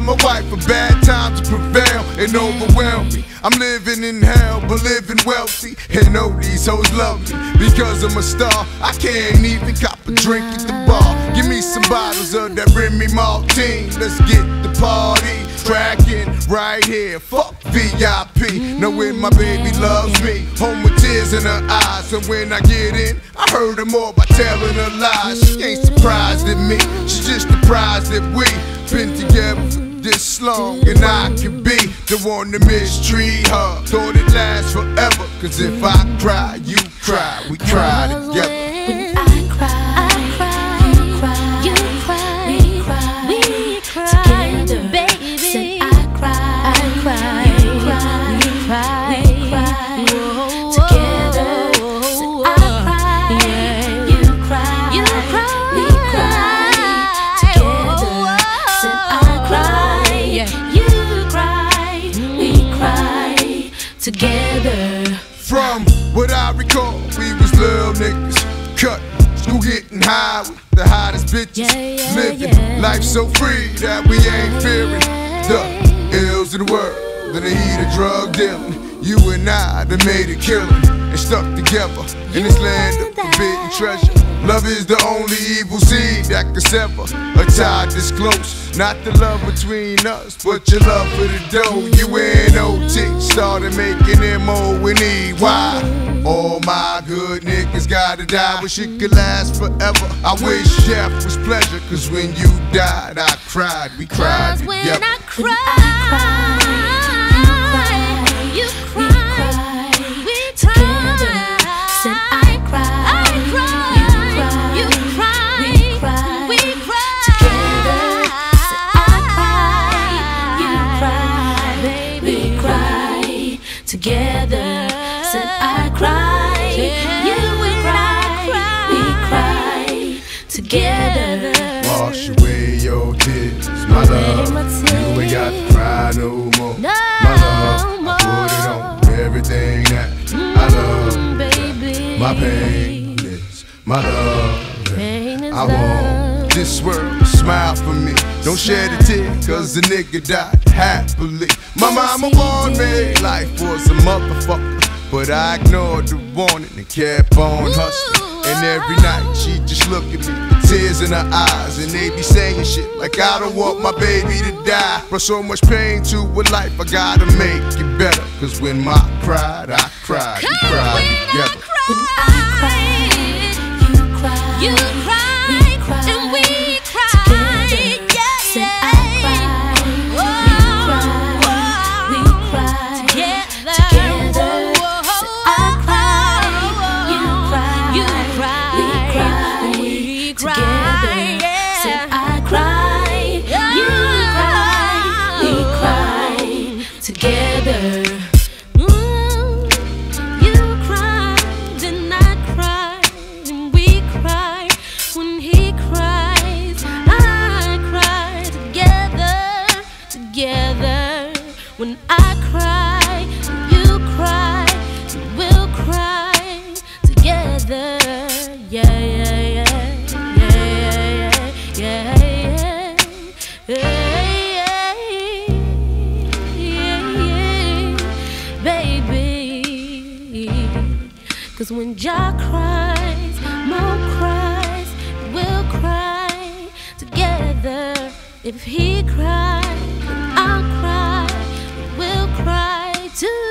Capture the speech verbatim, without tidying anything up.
my wife for bad times to prevail and overwhelm me. I'm living in hell, but living wealthy. And know these hoes love me because I'm a star. I can't even cop a drink at the bar. Give me some bottles of that Remy Martine. Let's get the party cracking right here. Fuck V I P. Knowing my baby loves me, home with tears in her eyes. And when I get in, I heard her more by telling her lies. She ain't surprised at me, she's just surprised that we been together this long. And I can be the one to mistreat her. Thought it lasts forever, cause if I cry, you cry. We cry together. When I cry, I cry, you cry, you cry, we cry, we cry together, baby. Said I cry, I cry, you cry, we cry, we cry together. Said I cry, you cry, you cry, we cry together. Said I cry, you cry, we cry together. From what I recall, we was little niggas, cut, school getting high with the hottest bitches, Yeah, yeah, living yeah. life so free that we ain't fearing the ills of the world, the heat of drug dealing. You and I that made it killing and stuck together in this land of forbidden treasure. Love is the only evil seed that could sever a tie this close. Not the love between us, but your love for the dough. You and O T started making M O and E. Why? All my good niggas gotta die. Wish it could last forever. I wish death was pleasure, cause when you died, I cried. We cried Cause when together. I cry, you cry, we together. Said I cry, I cry, you cry, we cry, we cry together. Said I cry, you cry, baby, we cry together. Said I cry, you cry, we cry together. Wash away your tears, my love. You ain't got to cry no more. No My love, I put it on everything that I love. baby. My pain is my love. Pain is I want this world to smile for me. Don't shed a tear, cause the nigga died happily. My mama warned me life was a motherfucker, but I ignored the warning and kept on hustling. And every night she just look at me with tears in her eyes, and they be saying shit like I don't want my baby to die. Brought so much pain to a life, I gotta make it better. Cause when I cried, I cried, we cried together. When I cried, you cried, you cried, we cried, and we cried together. Yeah, said I cried, we cried, we cried together. Together. Said I cried, you cried, you cried, we cried, we cried together. Said I cried, you cried, we cried together. When I cry, you cry, we'll cry together. Yeah, yeah, yeah, yeah, yeah, yeah, yeah, yeah, yeah, baby. Cause when Jah cries, Mo cries, we'll cry together. If he cries, I'll cry, we'll cry too.